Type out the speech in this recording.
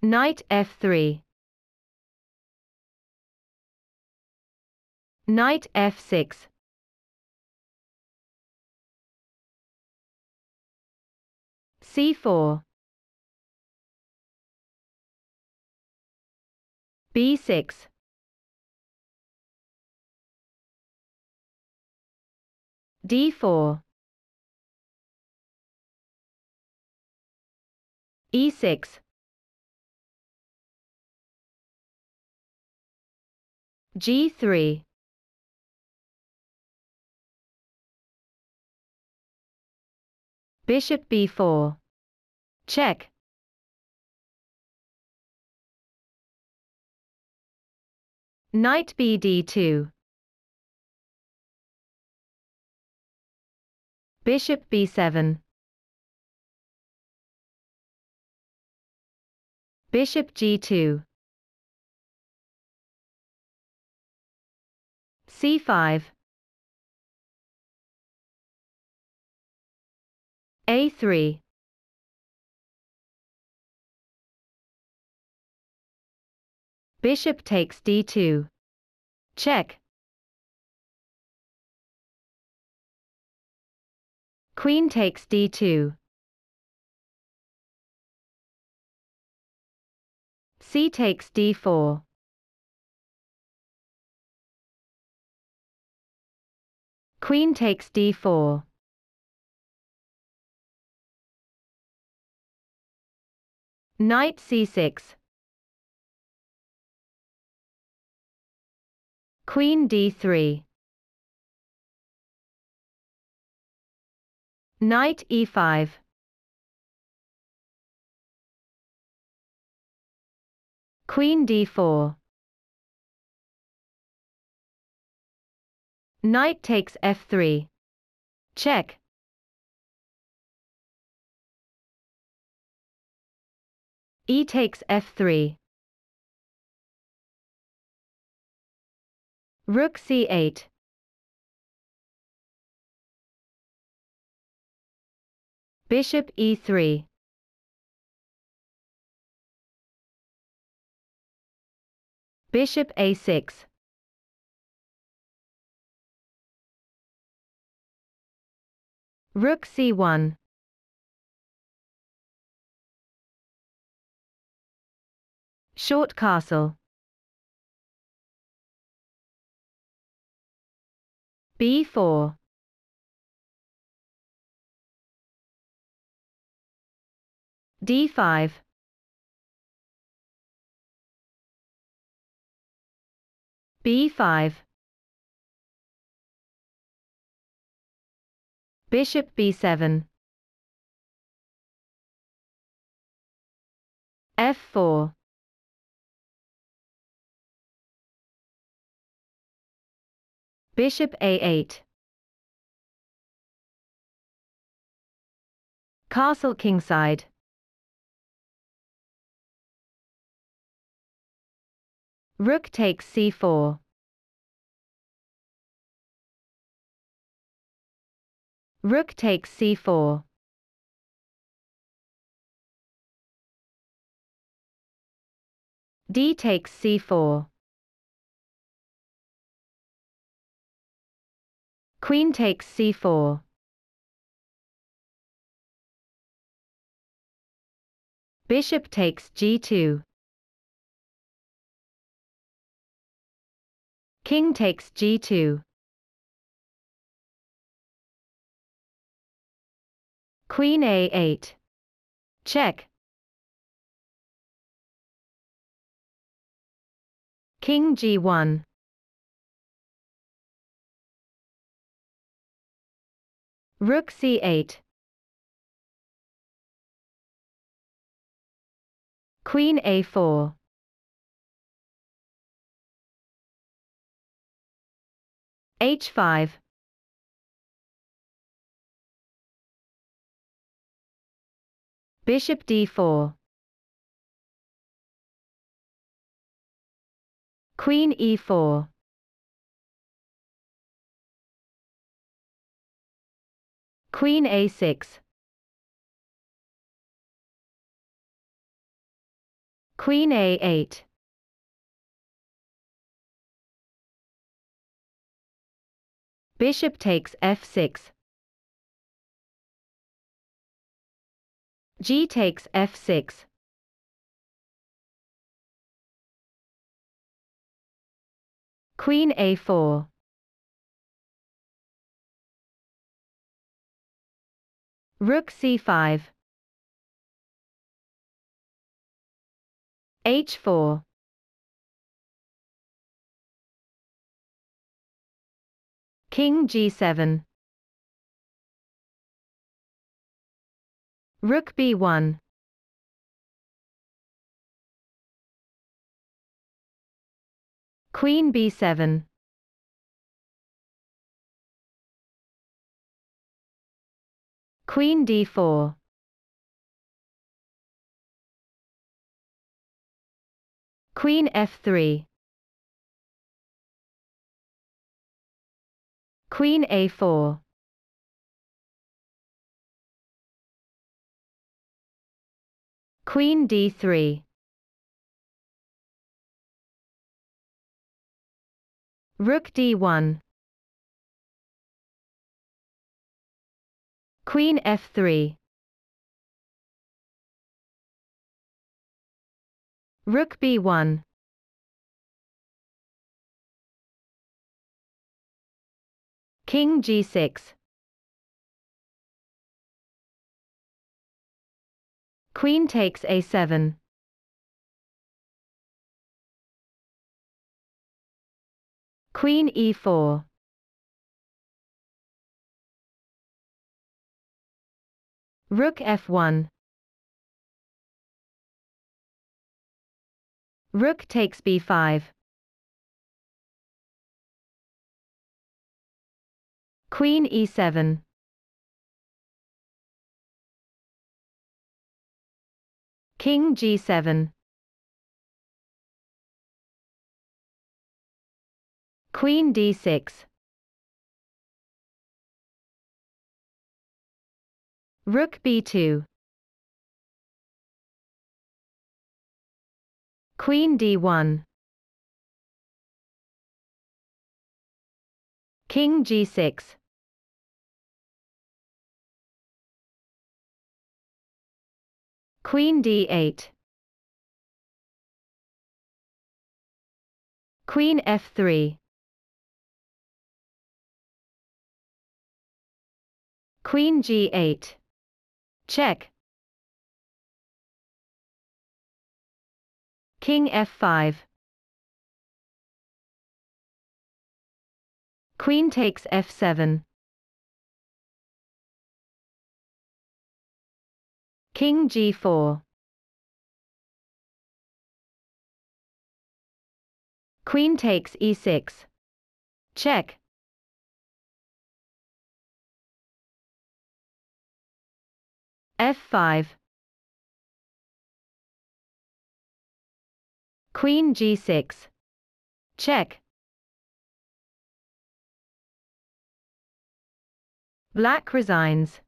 Knight f3. Knight f6. c4. b6. d4. e6. g3. Bishop b4. Check. Knight bd2. Bishop b7. Bishop g2. c5. a3. Bishop takes d2. Check. Queen takes d2. C takes d4. Queen takes d4. Knight c6. Queen d3. Knight e5. Queen d4. Knight takes f3. Check. E takes f3. Rook c8. Bishop e3. Bishop a6. Rook c1. Short castle. b4. d5. b5. Bishop b7. f4. Bishop a8. Castle kingside. Rook takes c4. Rook takes c4. D takes c4. Queen takes c4. Bishop takes g2. King takes g2. Queen a8. Check. King g1. Rook c8. Queen a4. h5. Bishop d4. Queen e4. Queen a6. Queen A8. Bishop takes F6. G takes F6. Queen A4. Rook C5. H4. King G7. Rook B1. Queen B7. Queen D4. Queen F3. Queen A4. Queen D3. Rook D1. Queen F3. Rook B1. King G6. Queen takes A7. Queen E4. Rook F1. Rook takes B5. Queen E7. King G7. Queen D6. Rook B2. Queen D1. King G6. Queen D8. Queen F3. Queen G8. Check. King F5. Queen takes F7. King G4. Queen takes E6. Check. F5. Queen G6. Check. Black resigns.